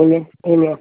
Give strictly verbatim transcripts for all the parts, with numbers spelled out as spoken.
Hola, hola.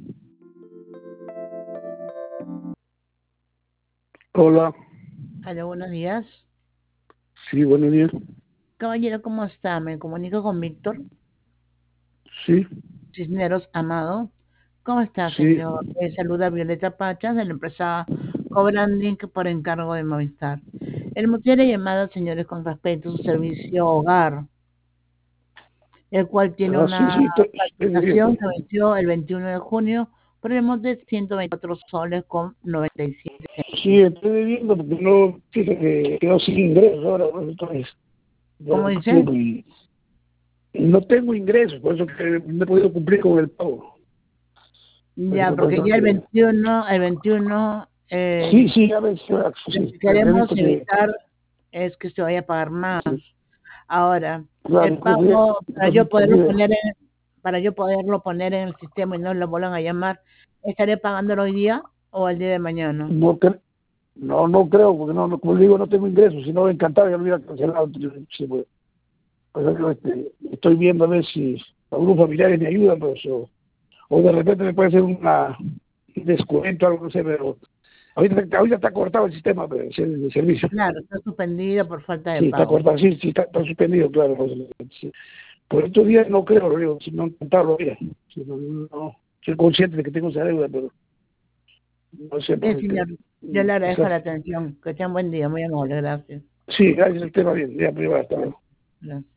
Hola. Aló, buenos días. Sí, buenos días. Caballero, ¿cómo está? Me comunico con Víctor Sí, Cisneros Amado. ¿Cómo está, sí. señor? Le saluda Violeta Pachas, de la empresa Cobranding por encargo de Movistar. El motivo de la llamada, señores, con respecto a su servicio hogar, el cual tiene Ah, sí, una sí, estoy, estoy facturación bien. que venció el veintiuno de junio por el monte de ciento veinticuatro soles con noventa y siete Sí, centavos. estoy viendo porque no, fíjate que quedo sin ingresos ahora, pues, entonces, ya ¿Cómo no dice? tengo, y- y no tengo ingresos, por eso que no he podido cumplir con el pago. Por Ya, eso, por porque eso ya el que, veintiuno, el veintiuno, sí, eh, sí, a ver, sí, lo sí, que he queremos visto que, evitar es que se vaya a pagar más. sí, Ahora, claro, el entonces, ya- pago, para entonces yo poderlo entendí. poner en, para yo poderlo poner en el sistema y no lo vuelvan a llamar, ¿estaré pagándolo hoy día o el día de mañana? No, cre- no, no creo, porque no, no, como digo, no tengo ingresos, si no, encantado, ya lo hubiera cancelado. Sí, pues. Por ejemplo, este, estoy viendo a ver si algunos familiares me ayudan, pues, o, o de repente me puede hacer una, un descuento, algo, no sé, pero ahorita, ahorita está cortado el sistema de, de servicio. Claro, está suspendido por falta de Sí, está pago. cortado, sí, sí, está, está suspendido, claro. Pues, sí. Por estos días no creo, lo digo, si no contarlo, mira, si no, no, soy consciente de que tengo esa deuda, pero no sé, Bien, pues, este, señor, yo le agradezco quizás, la atención. Que tenga un buen día, muy amable, gracias. sí, gracias, el tema bien, ya, privado, hasta luego. Gracias.